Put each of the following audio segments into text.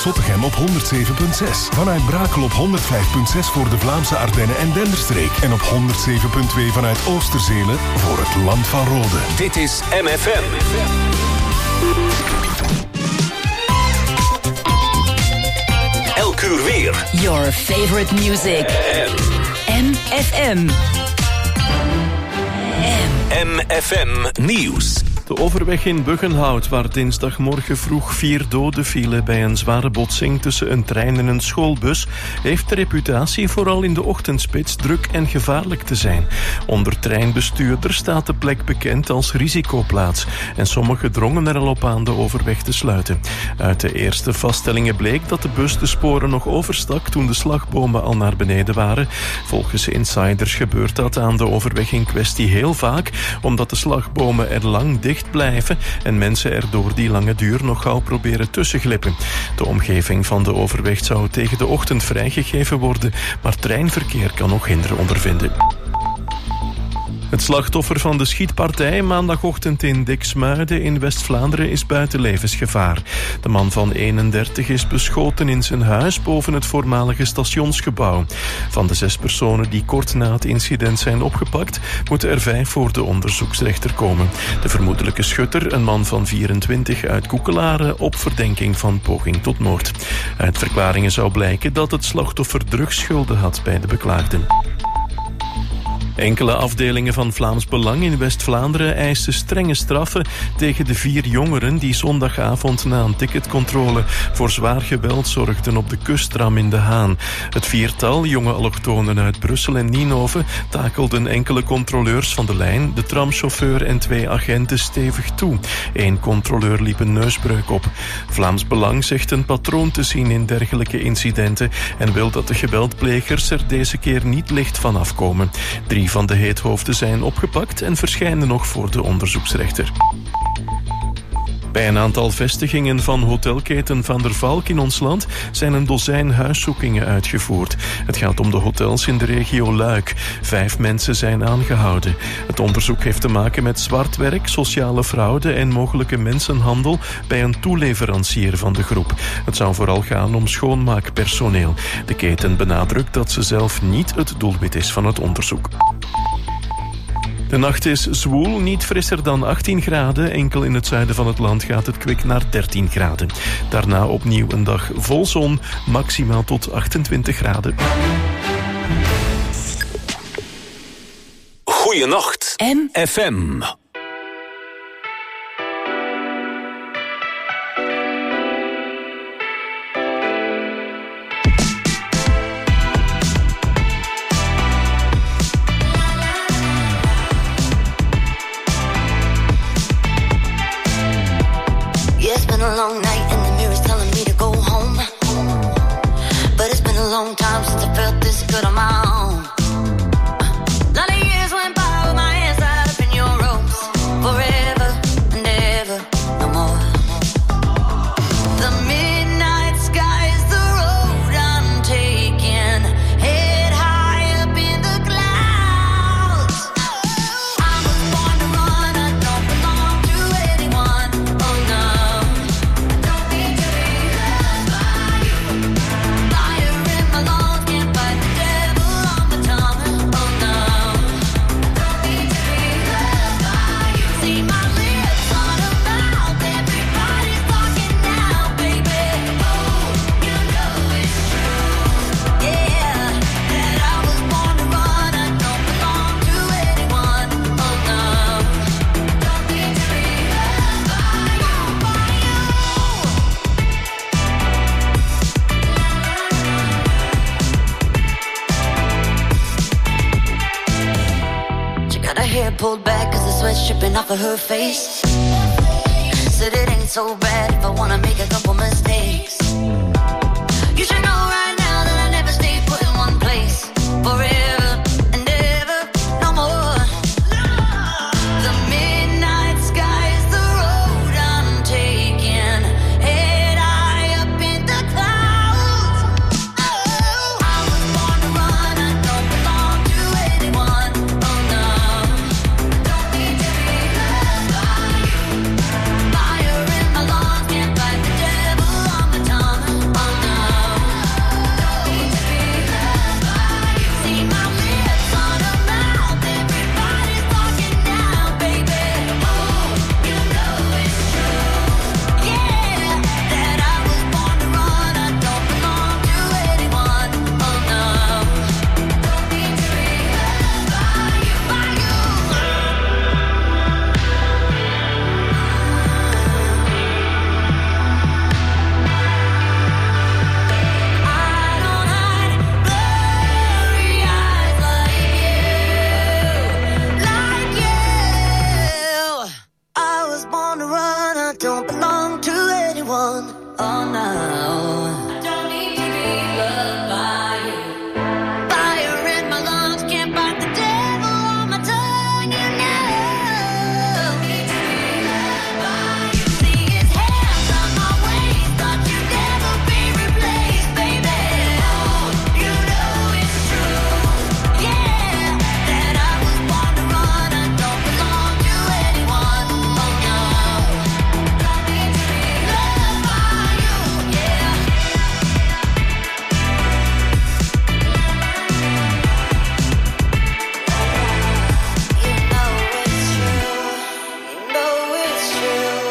Zottegem op 107.6. Vanuit Brakel op 105.6 voor de Vlaamse Ardennen en Denderstreek. En op 107.2 vanuit Oosterzelen voor het Land van Rode. Dit is MFM. Elk uur weer. Your favorite music. MFM. MFM Nieuws. De overweg in Buggenhout, waar dinsdagmorgen vroeg 4 doden vielen bij een zware botsing tussen een trein en een schoolbus, heeft de reputatie vooral in de ochtendspits druk en gevaarlijk te zijn. Onder treinbestuurders staat de plek bekend als risicoplaats en sommigen drongen er al op aan de overweg te sluiten. Uit de eerste vaststellingen bleek dat de bus de sporen nog overstak toen de slagbomen al naar beneden waren. Volgens insiders gebeurt dat aan de overweg in kwestie heel vaak, omdat de slagbomen er lang dicht blijven en mensen er door die lange duur nog gauw proberen tussen glippen. De omgeving van de overweg zou tegen de ochtend vrijgegeven worden, maar treinverkeer kan nog hinder ondervinden. Het slachtoffer van de schietpartij maandagochtend in Diksmuiden in West-Vlaanderen is buiten levensgevaar. De man van 31 is beschoten in zijn huis boven het voormalige stationsgebouw. Van de 6 personen die kort na het incident zijn opgepakt, moeten er 5 voor de onderzoeksrechter komen. De vermoedelijke schutter, een man van 24 uit Koekelaren, op verdenking van poging tot moord. Uit verklaringen zou blijken dat het slachtoffer drugsschulden had bij de beklaagden. Enkele afdelingen van Vlaams Belang in West-Vlaanderen eisen strenge straffen tegen de 4 jongeren die zondagavond na een ticketcontrole voor zwaar geweld zorgden op de kusttram in De Haan. Het 4-tal jonge allochtonen uit Brussel en Nienhoven takelden enkele controleurs van de lijn, de tramchauffeur en 2 agenten stevig toe. 1 controleur liep een neusbreuk op. Vlaams Belang zegt een patroon te zien in dergelijke incidenten en wil dat de geweldplegers er deze keer niet licht van afkomen. 3 van de heethoofden zijn opgepakt en verschijnen nog voor de onderzoeksrechter. Bij een aantal vestigingen van hotelketen Van der Valk in ons land zijn een dozijn huiszoekingen uitgevoerd. Het gaat om de hotels in de regio Luik. 5 mensen zijn aangehouden. Het onderzoek heeft te maken met zwartwerk, sociale fraude en mogelijke mensenhandel bij een toeleverancier van de groep. Het zou vooral gaan om schoonmaakpersoneel. De keten benadrukt dat ze zelf niet het doelwit is van het onderzoek. De nacht is zwoel, niet frisser dan 18 graden. Enkel in het zuiden van het land gaat het kwik naar 13 graden. Daarna opnieuw een dag vol zon, maximaal tot 28 graden. Goeienacht, MFM. A long night and the mirror's telling me to go home, but it's been a long time since I felt this good on my own. Lot of years went by with my hands tied up in your ropes, forever and ever, no more. The midnight sky is the road I'm taking, head high up in the clouds. I was born to run, I don't belong to anyone, oh no. Pulled back cause the sweat's dripping off of her face. Said it ain't so bad if I wanna make a couple mistakes. You should know right now that I never stay put in one place forever and ever, no more. The midnight sky is the road I'm taking, head high up in the clouds. Oh, I was born to run, I don't belong to anyone, oh no. Fire in my lungs, can't fight the devil on my tongue. don't belong to anyone. Oh no, I don't need to be loved by you. Fire in my lungs, can't fight the devil on my tongue. You know, I don't need to be loved by you. See his hands on my waist, thought you'd never be replaced, baby. Oh, you know it's true, yeah, that I was born to run. I don't belong to anyone. Oh no, I need to be loved by you, yeah. You know it's true, you know it's true.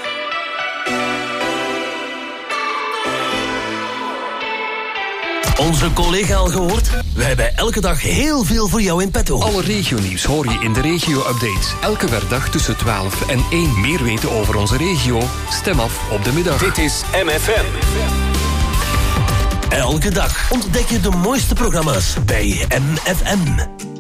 Onze collega al gehoord? We hebben elke dag heel veel voor jou in petto. Alle regionieuws hoor je in de regio-updates. Elke werkdag tussen 12 en 1. Meer weten over onze regio? Stem af op de middag. Dit is MFM. Elke dag ontdek je de mooiste programma's bij MFM.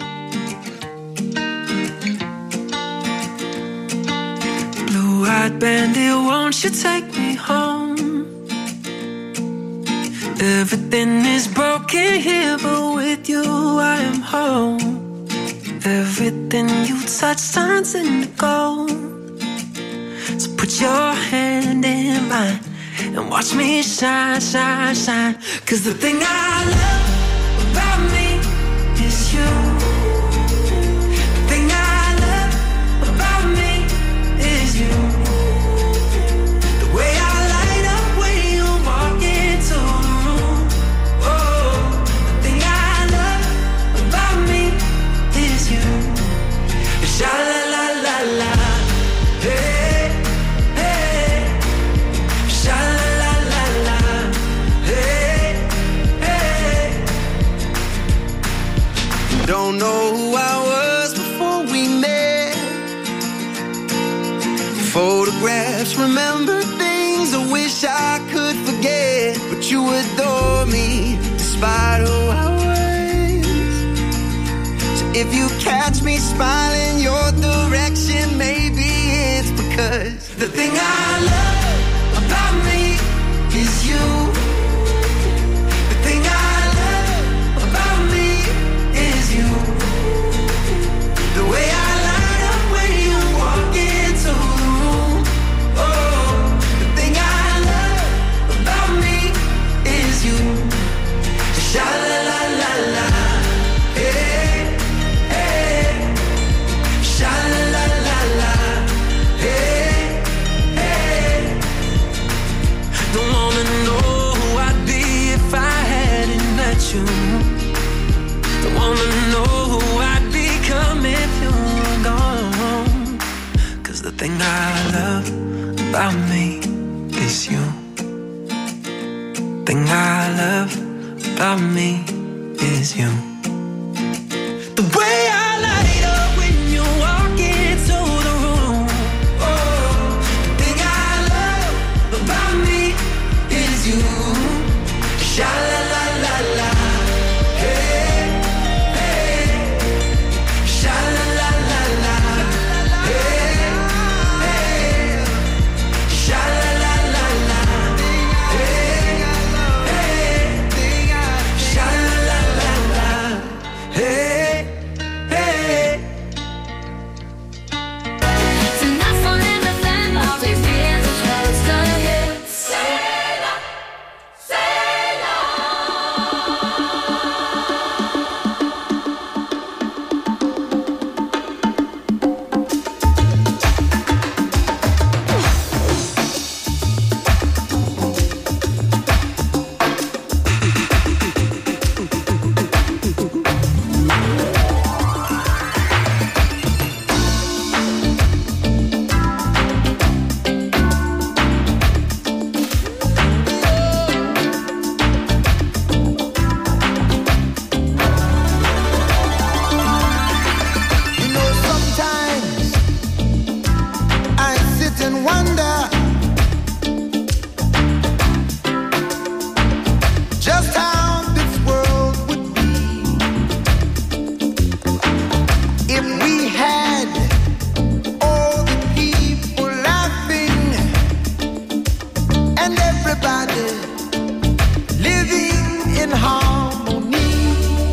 Blue-eyed bandit, won't you take me home? Everything is broken here, but with you I am home. Everything you touch turns into gold. So put your hand in mine and watch me shine, shine, shine. 'Cause the thing I love about me is you. The thing I love about me is you. The way I light up when you walk into the room. Oh, the thing I love about me is you. Sha la la la la, hey, hey. Sha la la la la, hey, hey. Don't know who I was before we met. Photographs, remember things I wish I could forget. But you adore me despite who I was. So if you catch me smiling your direction, maybe it's because the thing I love about me is you. The thing I love about me is you. The way I light up when you walk into the room. Oh, the thing I love about me is you. Sha la la la la, hey, hey. Sha la la la la, hey, hey. Don't wanna know who I'd be if I hadn't met you. Don't wanna know who I'd become if you were gone. 'Cause the thing I love about me is you. Thing I love about me is you. The way I light up when you walk into the room. Oh, the thing I love about me is you. Sha la la la la, hey, hey. Sha la la la la, hey, hey. Sha la la la la, hey, hey. Sha la la la la. everybody living in harmony.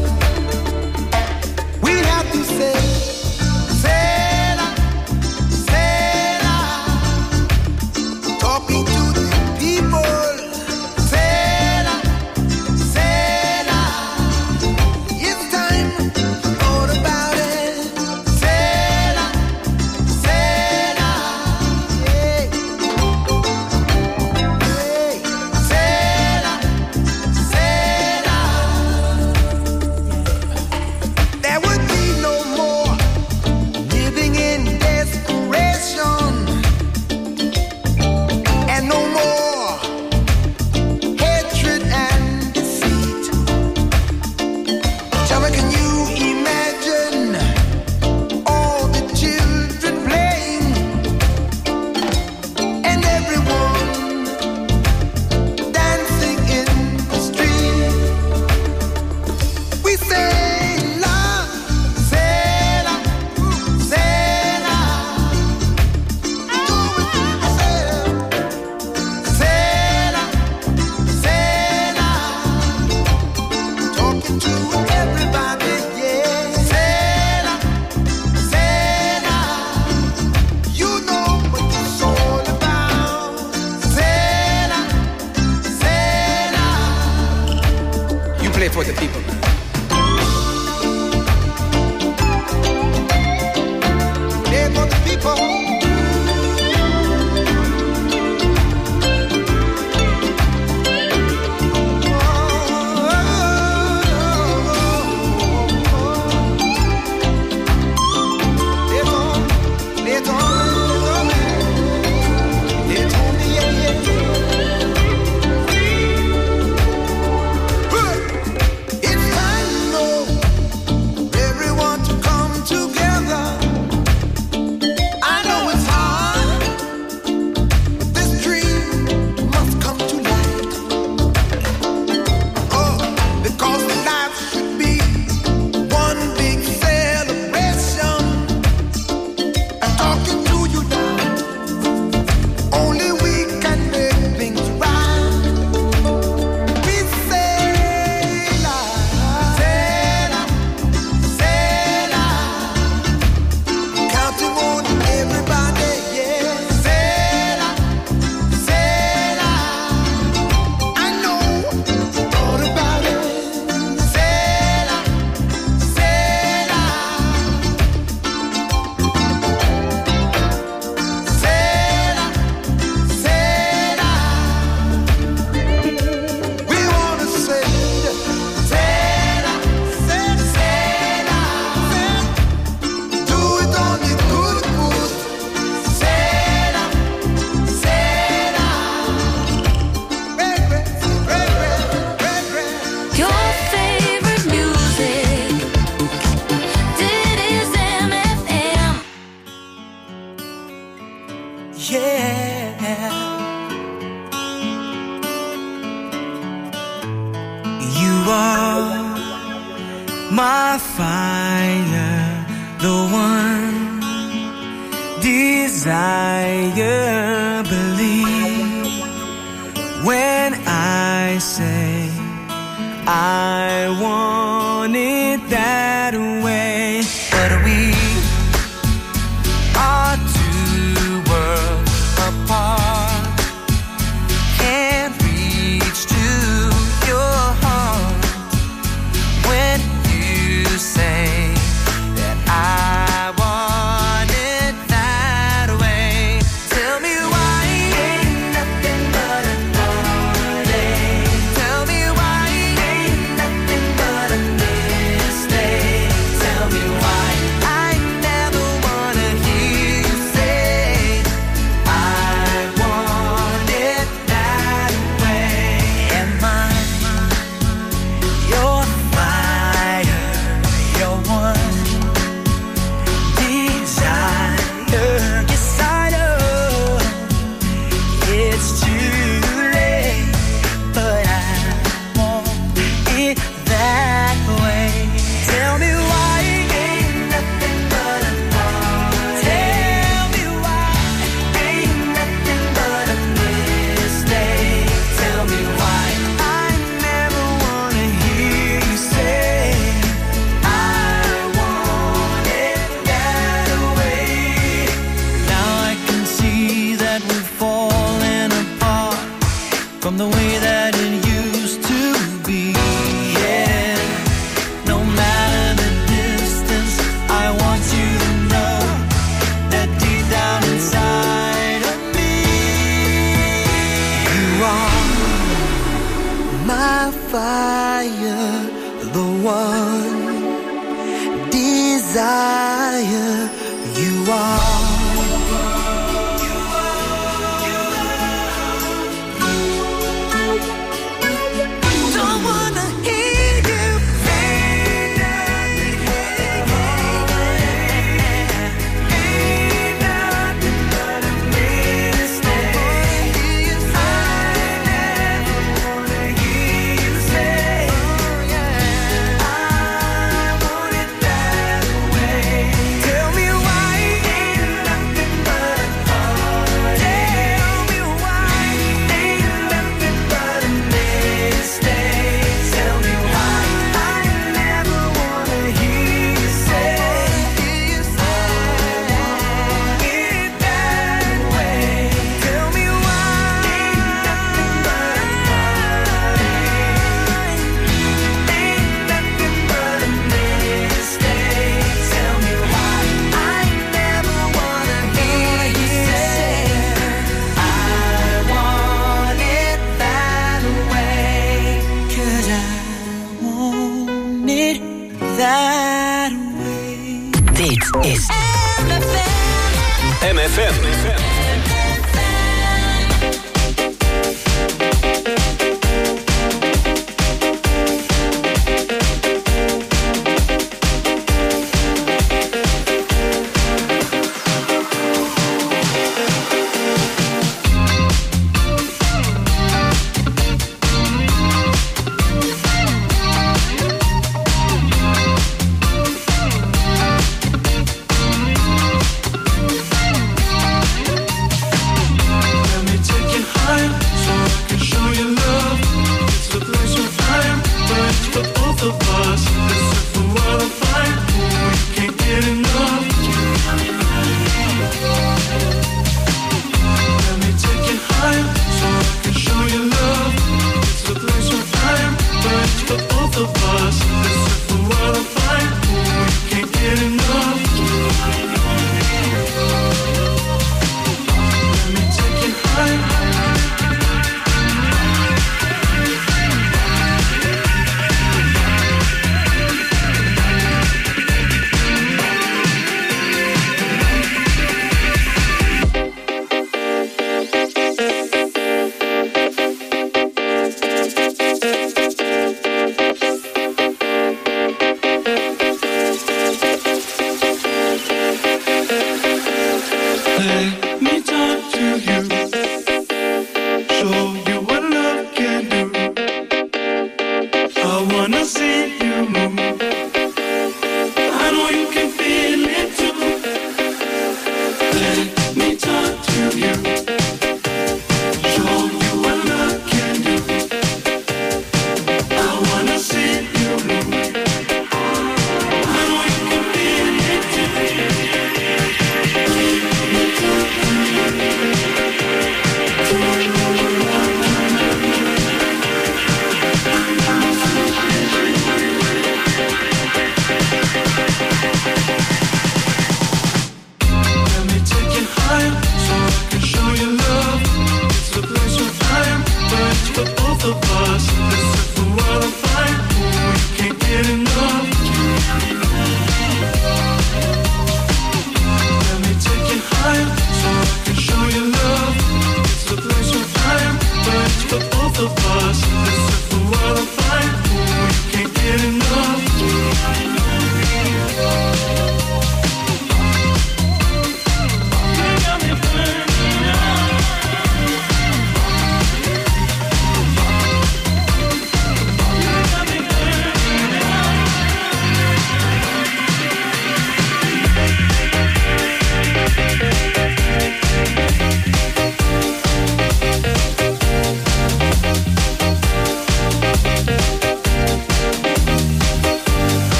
We have to say, Sela, Sela, talking to the people. Sela, Sela, it's time to thought about it. Sela, Sela, hey, hey, Sela, Sela. There would be no more living in desperation, and no more hatred and deceit. Tell me, can you imagine all the children playing and everyone dancing in the street? We say love, Sela, Sela, do it yourself. Sela, Sela, talking to everybody, yeah. Sela, Sela, you know what it's all about. Sela, Sela. You play for the people, man. Play for the people. It's time to know everyone to come together. I know it's hard, but this dream must come to light. Oh, because life should be one big celebration. I'm talking to you now. Only we can make things right. We say, Sela, Sela, counting on everybody, yeah. Sela, Sela, I know you thought about it. Sela, Sela, Sela, Sela. We wanna say, Sela, Sela, Sela, do it on the good, good. Sela, Sela, Your favorite music. This is MFM. yeah. You are my fire, the one desire. Believe when I say I want it that way. But we are two worlds apart. Can't reach to your heart when you say that I want it that way. Tell me why ain't nothing but a heartache. Tell me why ain't nothing but from the way that it used to be. Yeah, no matter the distance, I want you to know that deep down inside of me, you are my fire, the one desire. You are. Is MFM.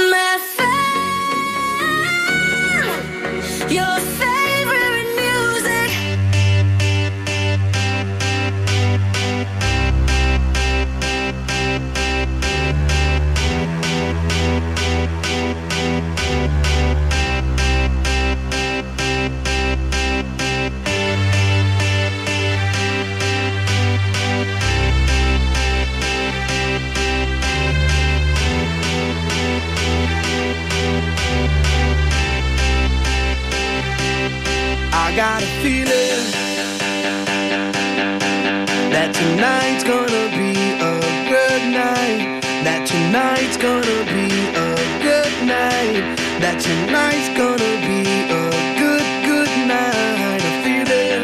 Your favorite music. got a feeling that tonight's gonna be a good night. That tonight's gonna be a good night. That tonight's gonna be a good, good night. A feeling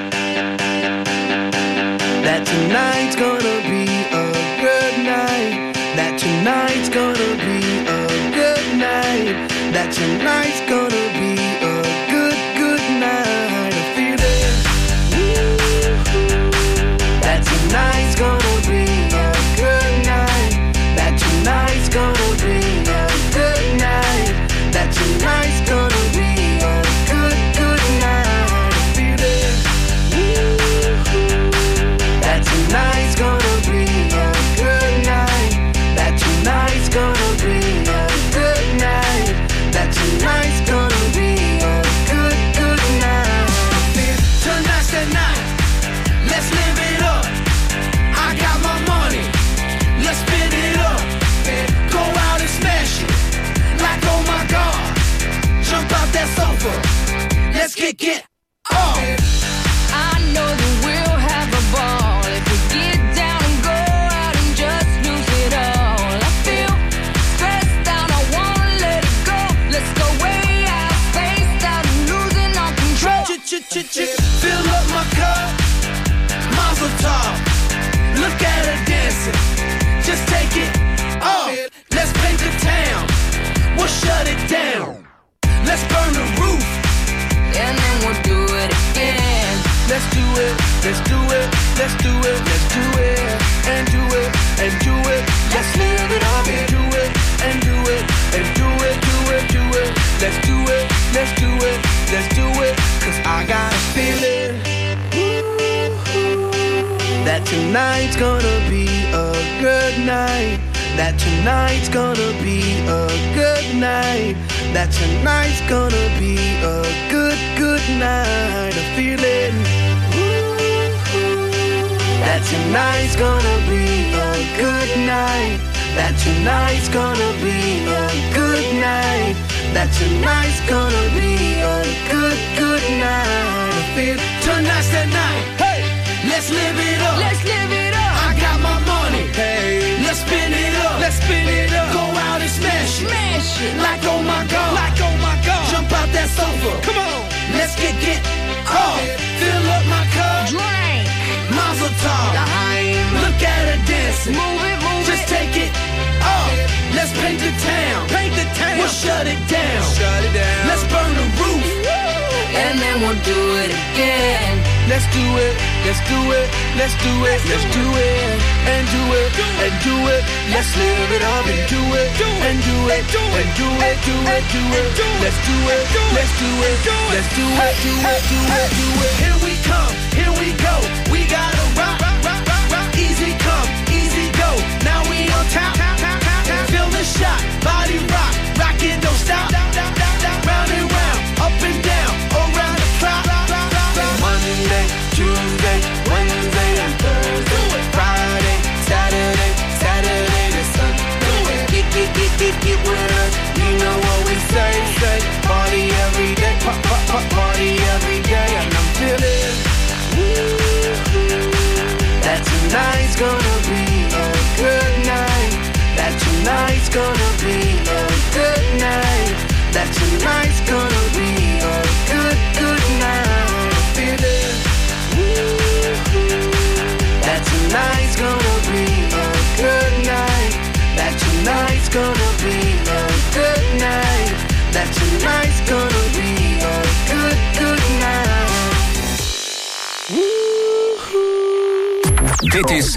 that tonight's gonna be a good night. That tonight's gonna be a good night. That tonight's gonna be a good, good night. A feeling that tonight's gonna be a good night. That tonight's gonna be a good night. That tonight's gonna be a good, good night. A feeling that tonight's gonna be a good night. That tonight's gonna be a good night. That tonight's gonna be a good, good night. Tonight's the night. Let's live it up. I got my money. Let's spin it up. Go out and smash it. Like oh my God. Jump out that sofa. Let's kick it off. I know that we'll have a ball if we get down and go out and just lose it all. I feel stressed out, I wanna let it go. Let's go way out, spaced out and losing all control. Fill up my cup. Mazel tov. Look at her dancing. Just take it off. Let's paint the town. We'll shut it down. Let's burn the roof. And then we'll do it again. Let's do it. Let's do it. Let's do it. Let's do it. And do it. And do it. Let's live it up and do it. And do it. And do it. Do it. Do it. Let's do it. Let's do it. Let's do it. 'Cause I got a feeling that tonight's gonna be a good night. That tonight's gonna be a good night. That tonight's gonna be a good, good night. A feeling that tonight's gonna be a good night. That tonight's gonna be a good night. That tonight's gonna be a good, good night. I feel tonight's the night. Hey, let's live it up. Let's live it up. I got my money. Hey, let's spin it up. Let's spin it up. Go out and smash it. Smash it. Like oh my God. Like oh my God. Jump out that sofa. Come on. Let's get off. Fill up my cup. Drink. Mazel tov. Look at her dancing. Move it, move Just it. take it off. Let's paint the town. Paint the town. We'll shut it down. Shut it down. Let's burn the roof. And then we'll do it again. Let's do it. Let's do it. Let's do it. Let's do it. And do it. And do it. Let's live it up and do it. And do it. And do it. Do it. Do it. Let's do it. Let's do it. Let's do it. Do it. Do it. Do it. Here we come. Here we go. We gotta rock. Easy come. Easy go. Now we on top. Feel the shot. Body rock. Rock it. Don't stop. Round and round. Up and down. Around the clock. Monday, Tuesday, Wednesday, and Thursday. Friday, Saturday, Saturday to Sunday. Get with us. You know what we say. Party every day. Party every day. And I'm feeling that tonight's gonna be a good night. That tonight's gonna be a good night. That tonight's gonna be a good, good night. Feeling that tonight's gonna be a good night. That tonight's gonna be a good night. That tonight's gonna be a good, good night. Dit is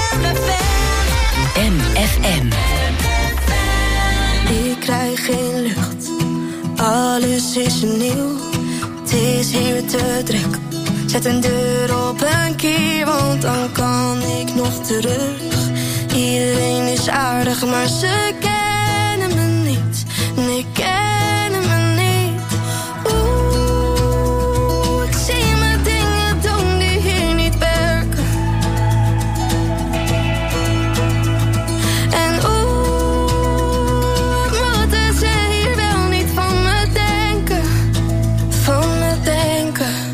MFM. Ik krijg geen lucht, alles is nieuw. Het is hier te druk. Zet een deur op een kier, want dan kan ik nog terug. Iedereen is aardig, maar ze kennen me niet. Nee, kennen me niet. Oeh, ik zie me dingen doen die hier niet werken. En moeten ze hier wel niet van me denken. Van me denken.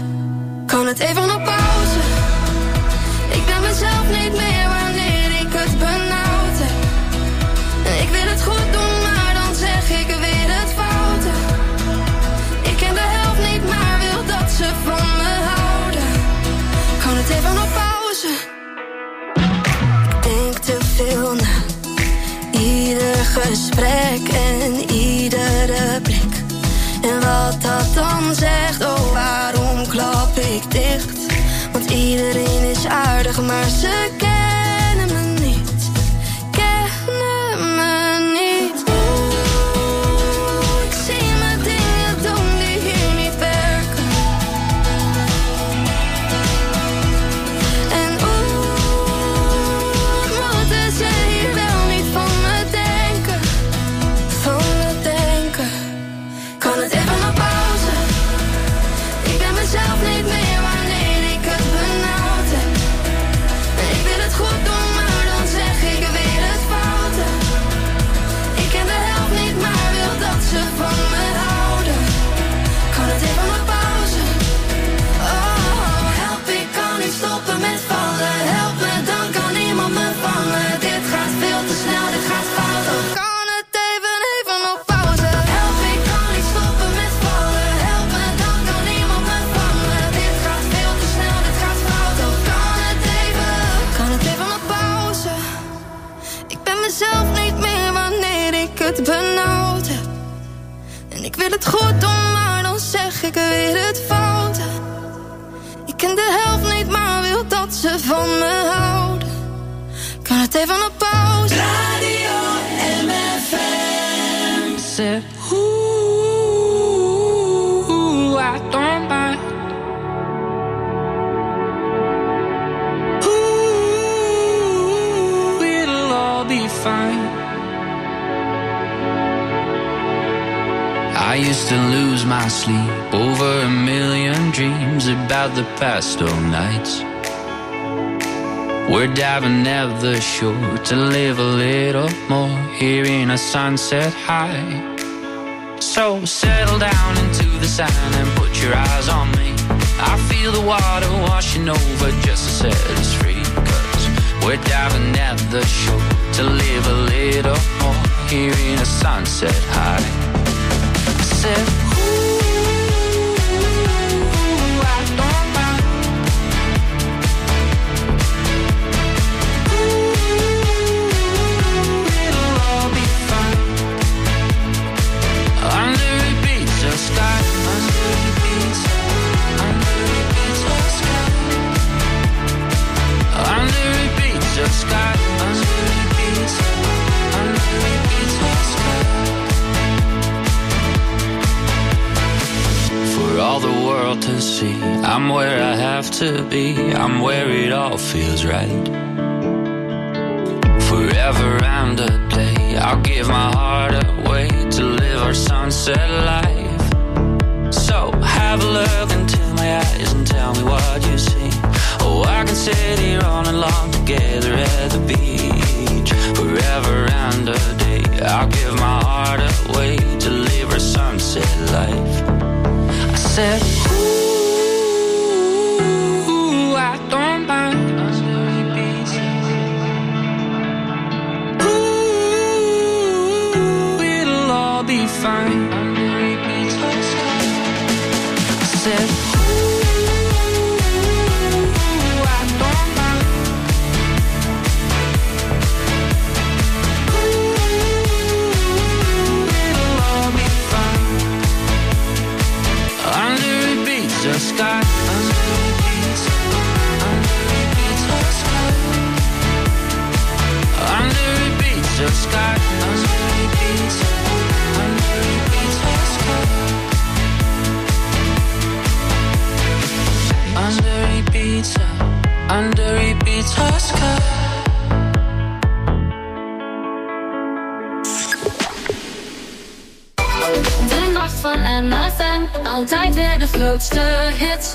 het even op pauze? Ik ben mezelf niet meer wanneer ik het benauwd heb. En ik wil het goed doen, maar dan zeg ik weer het foute. Ik ken de helft niet, maar wil dat ze van me houden. Kan het even op pauze? Ik denk te veel na. Ieder gesprek en iedere blik. En wat dat dan zegt, oh waarom klap ik dicht? Want iedereen is aardig, maar ze kennen me niet. Kennen me niet. Oeh, ik zie me dingen doen die hier niet werken. En moeten ze hier wel niet van me denken? Van me denken. Kan het even op pauze? Ik ben mezelf niet meer wanneer ik het benauwd heb. Ik wil het goed doen, maar dan zeg ik weer het foute. Ik ken de helft niet, maar wil dat ze van me houden. Kan het even op pauze? Oh, help, ik kan niet stoppen met vallen. Help me, dan kan niemand me vangen. Dit gaat veel te snel, dit gaat fout. Oh, kan het even op pauze? Help, ik kan niet stoppen met vallen. Help me, dan kan niemand me vangen. Dit gaat veel te snel, dit gaat fout. Oh, kan het even op pauze? Ik ben mezelf niet meer wanneer ik het benauwd heb. En ik wil het goed doen, maar dan zeg ik weer het foute. Ik ken de helft niet, maar wil dat ze van me houden. Kan het even op pauze? Radio MFM. Said, ooh, I don't mind. Ooh, it'll all be fine. I used to lose my sleep over a million dreams about the past old nights. We're diving at the shore to live a little more, hearing a sunset high. So settle down into the sand and put your eyes on me. I feel the water washing over just to set us free. 'Cause we're diving at the shore to live a little more, hearing a sunset high. I said, ooh, I don't mind. Ooh, it'll all be fine. Under a pizza sky, under a pizza sky. Under a pizza sky, under a pizza sky. For all the world to see, I'm where I have to be, I'm where it all feels right. Forever and a day, I'll give my heart away to live our sunset life. So have a look into my eyes and tell me what you see. Oh, I can sit here all night long together at the beach. Forever and a day, I'll give my heart away to live our sunset life. I said, ooh, I don't mind. Ooh, it'll all be fine. I said, ooh, I don't mind. Ooh, it'll all be fine. Under a pizza sky, under a pizza sky. Under a pizza sky, under a pizza sky. Under a pizza sky. De nacht van MFM, altijd weer de grootste hits.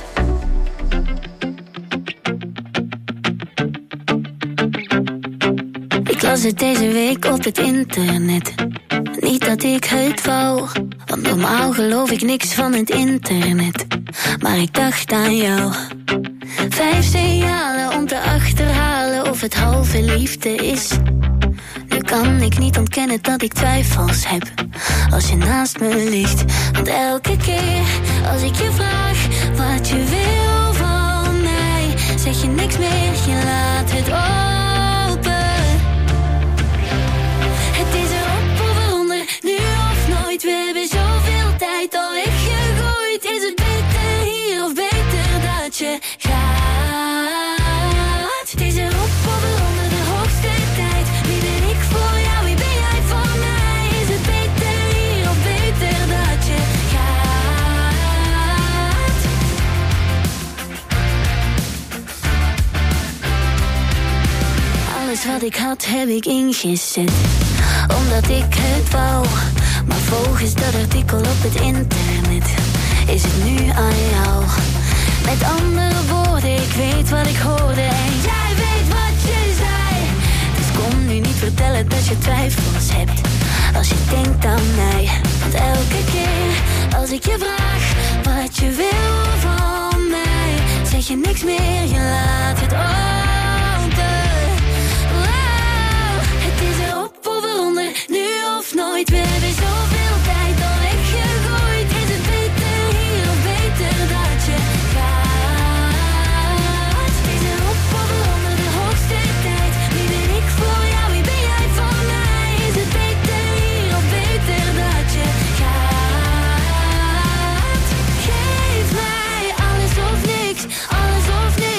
Ik las het deze week op het internet. Niet dat ik het wou, Want normaal geloof ik niks van het internet. Maar ik dacht aan jou. 5 signalen om te achterhalen of het halve liefde is. Nu kan ik niet ontkennen dat ik twijfels heb als je naast me ligt. Want elke keer als ik je vraag wat je wil van mij, zeg je niks meer, je laat het open. Het is erop of eronder, nu of nooit. We hebben zoveel tijd al weggegooid. Is het beter hier of beter dat je gaat? Het is erop of eronder, de hoogste tijd. Wie ben ik voor jou, wie ben jij voor mij? Is het beter hier of beter dat je gaat? Alles wat ik had heb ik ingezet, omdat ik het wou. Maar volgens dat artikel op het internet is het nu aan jou. Met andere woorden, ik weet wat ik hoorde en jij weet wat je zei. Dus kom nu niet vertellen dat je twijfels hebt als je denkt aan mij. Want elke keer als ik je vraag wat je wil van mij, zeg je niks meer, je laat het open. Wow, het is erop of eronder, nu of nooit. We hebben zoveel tijd al weggegooid. Is het beter hier of beter dat je gaat? Het is erop of eronder, de hoogste tijd. Wie ben ik voor jou, wie ben jij voor mij? Is het beter hier of beter dat je gaat? Geef mij alles of niks, alles of niks.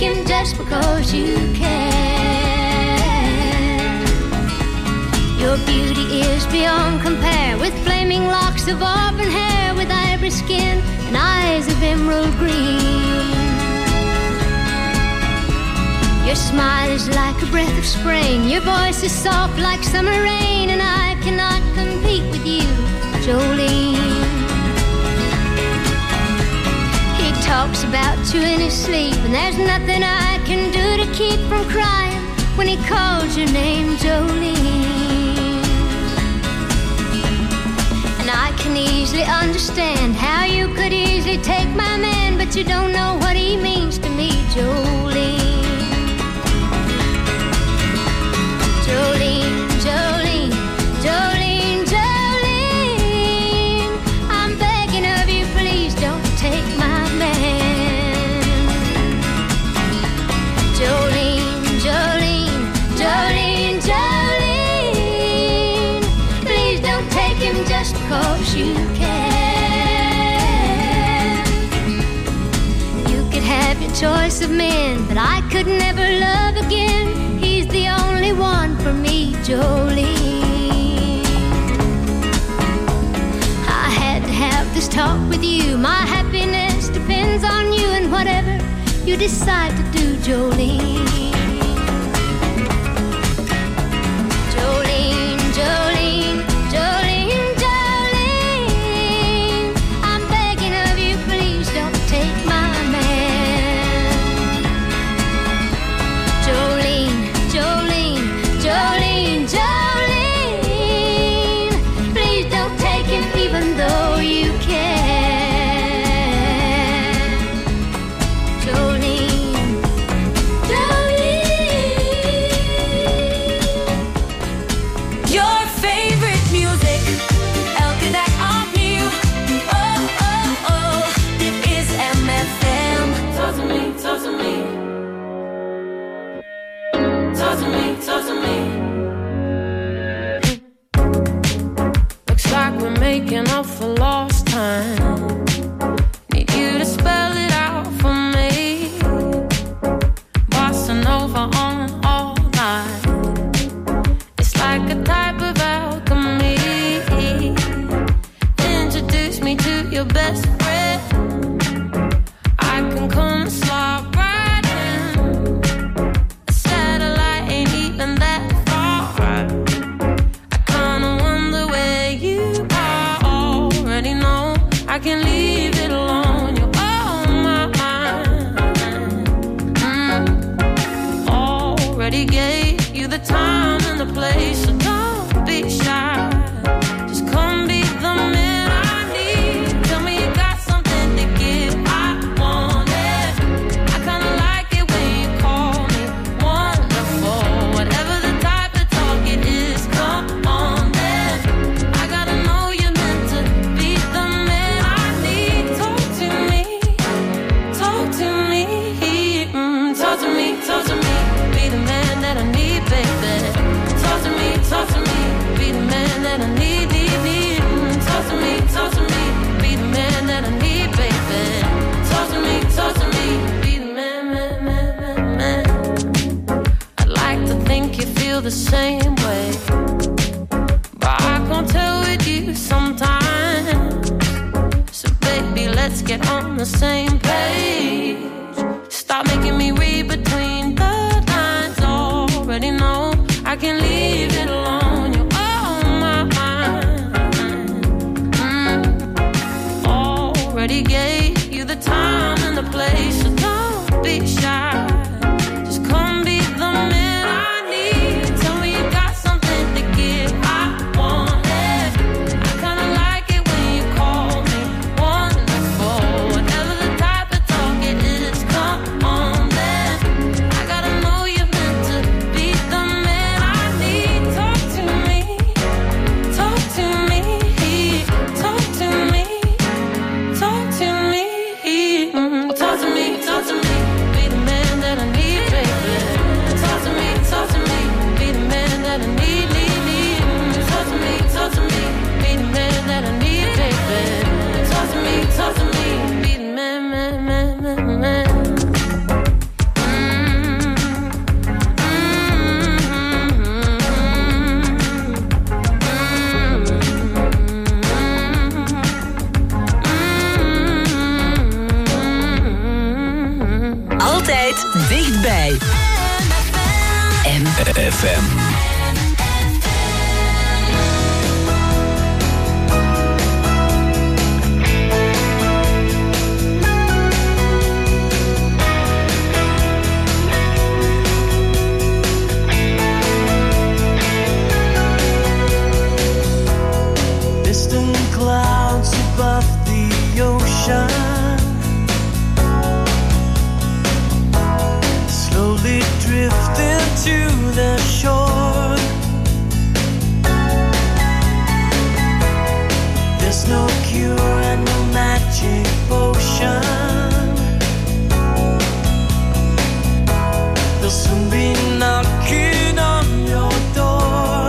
him just because you can. Your beauty is beyond compare, with flaming locks of auburn hair, with ivory skin and eyes of emerald green. Your smile is like a breath of spring, your voice is soft like summer rain, and I cannot compete with you, Jolene. He talks about you in his sleep, and there's nothing I can do to keep from crying when he calls your name, Jolene. And I can easily understand how you could easily take my man, but you don't know what he means to me, Jolene. Jolene, Jolene, Jolene, Jolene, I'm begging of you, please don't take my man. Jolene, Jolene, Jolene, Jolene, please don't take him just because you can. You could have your choice of men, but I could never love again. He's the only one for me, Jolene. I had to have this talk with you. My happiness depends on you, and whatever you decide to do, Jolene. Jolene, Jolene, Jolene, Jolene, I'm begging of you, please don't take my man. Jolene, Jolene, Jolene, Jolene, please don't take him even though you can. Jolene, Jolene. Your favorite music, elke dag opnieuw. Oh, oh, oh, dit is MFM. Talk to me, talk to me. Talk to me, talk to me. Looks like we're making up for lost time. Need you to spell it out for me. Bossa Nova on all night. It's like a type of alchemy. Introduce me to your best friend. I can come and slide right in. A satellite ain't even that far. I kinda wonder where you are. Already know I can leave it alone. You're on my mind. Already gave you the time and the place, so don't be shy. Just come be the man I need. Tell me you got something to give. I want it. I kinda like it when you call me wonderful. Whatever the type of talk it is, come on then. I gotta know you're meant to be the man I need. Talk to me, talk to me, talk to me, talk to me. Be the man that I need, baby. Talk to me, be the man that I need, need. Talk to me, be the man that I need, baby. Talk to me, be the man, man. I'd like to think you feel the same way, but I can't tell with you sometimes. So baby, let's get on the same page. Stop making me read between the lines. Already know I can leave it alone. You're on my mind. Already gave you the time and the place, so don't be shy. Just come be the man I need. Tell me you got something to give. I want it. I kinda like it when you call me wonderful. Whatever the time Altijd dichtbij. FM. Distant clouds above the ocean, slowly drifting to the shore. There's no cure and no magic potion. They'll soon be knocking on your door.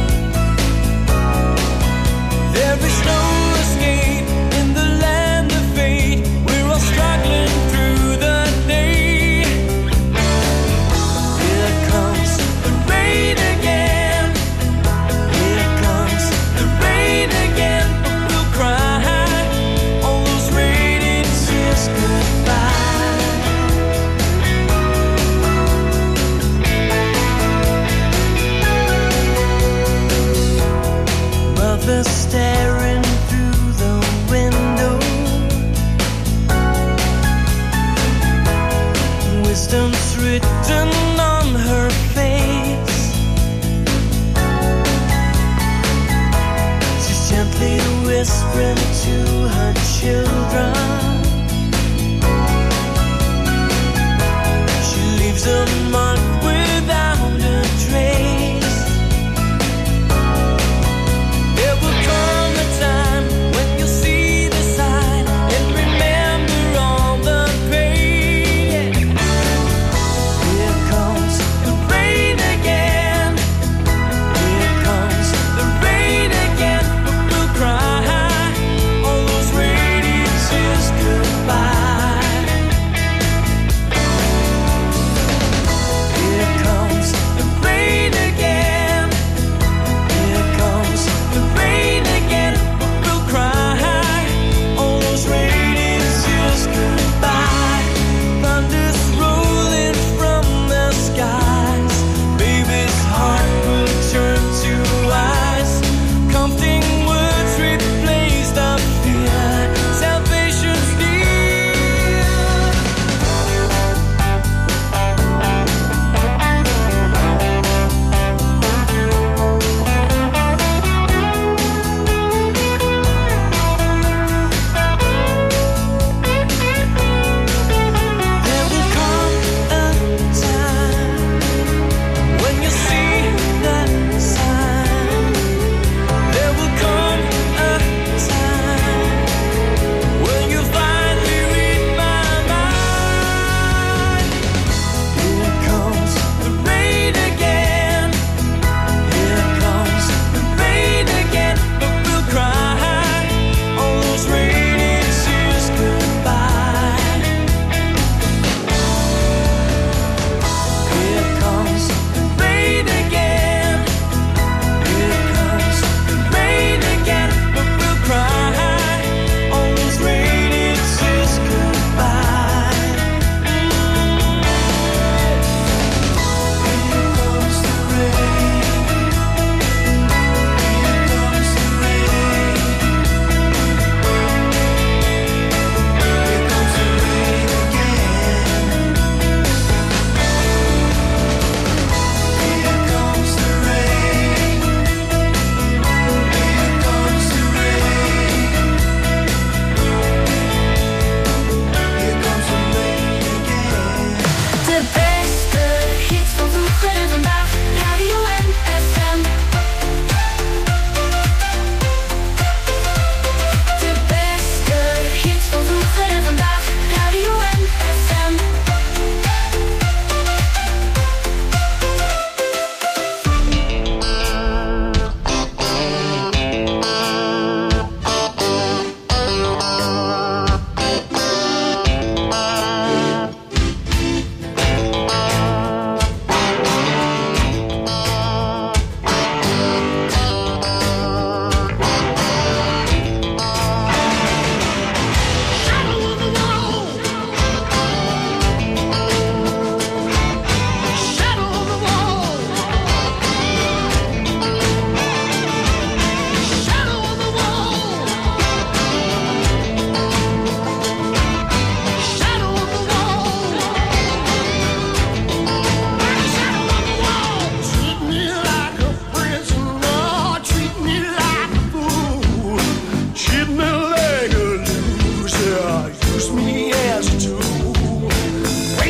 There is no escape in the land of fate. We're all struggling through the day. Here comes the rain again. Here comes the rain again. We'll cry all those rainy tears goodbye. Mother staring through the window, wisdom's written on her face. She's gently whispering to her children. She leaves a mark without a trace. There will come a time when you'll see the sign and remember all the pain. Here comes the rain again. Here comes the rain again. We'll cry all those rainy tears goodbye.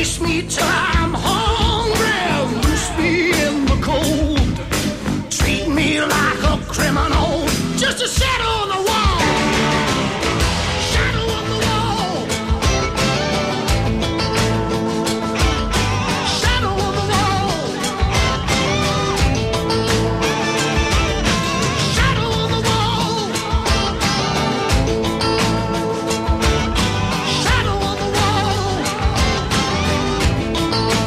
chase me till I'm hungry, loose me in the cold, treat me like a criminal, just a shadow on the wall, shadow on the wall, shadow on the wall, shadow on the wall, shadow on the wall.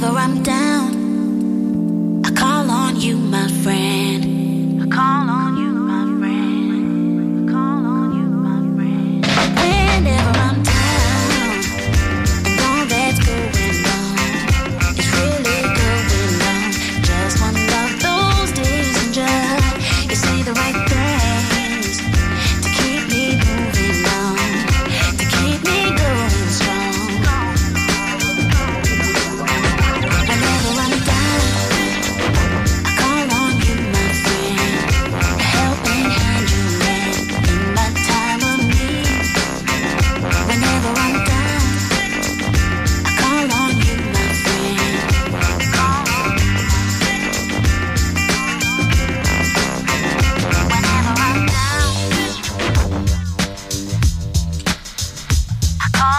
Whenever I'm down, I call on you, my friend. I call on you, my friend. I call on you, my friend. Whenever I'm down, and all that's going on is really going on. Just one of those days, and just you say the right things to keep me moving on, to keep me going strong. Whenever I'm down, I call on you, my friend. A helping hand you lend in my time of need. Whenever I'm down, I call on you, my friend. Call on you, my friend. Whenever I'm down, I call.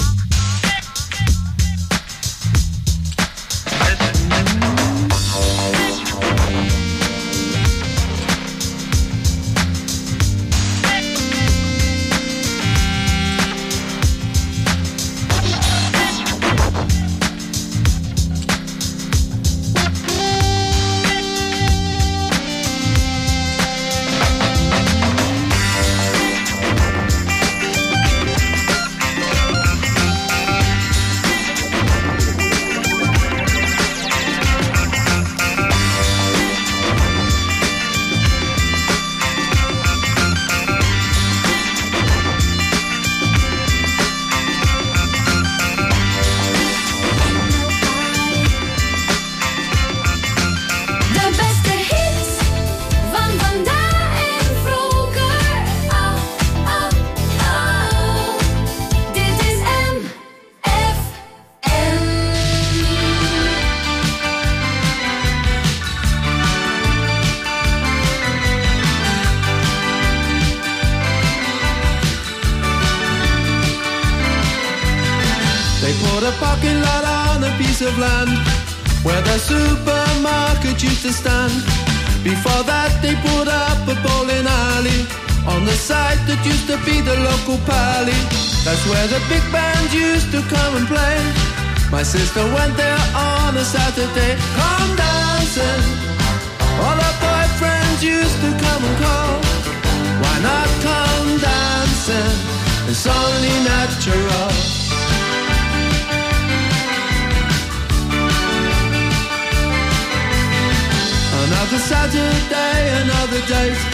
De beste hits van vandaag en vroeger. Oh, oh, oh. Dit is MFM. They put a parking lot on a piece of land where the supermarket used to stand. Before that they put up a bowling alley on the site that used to be the local pally. That's where the big band used to come and play. My sister went there on a Saturday. Come dancing, all her boyfriends used to come and call. Why not come dancing? It's only natural. Another Saturday, another date.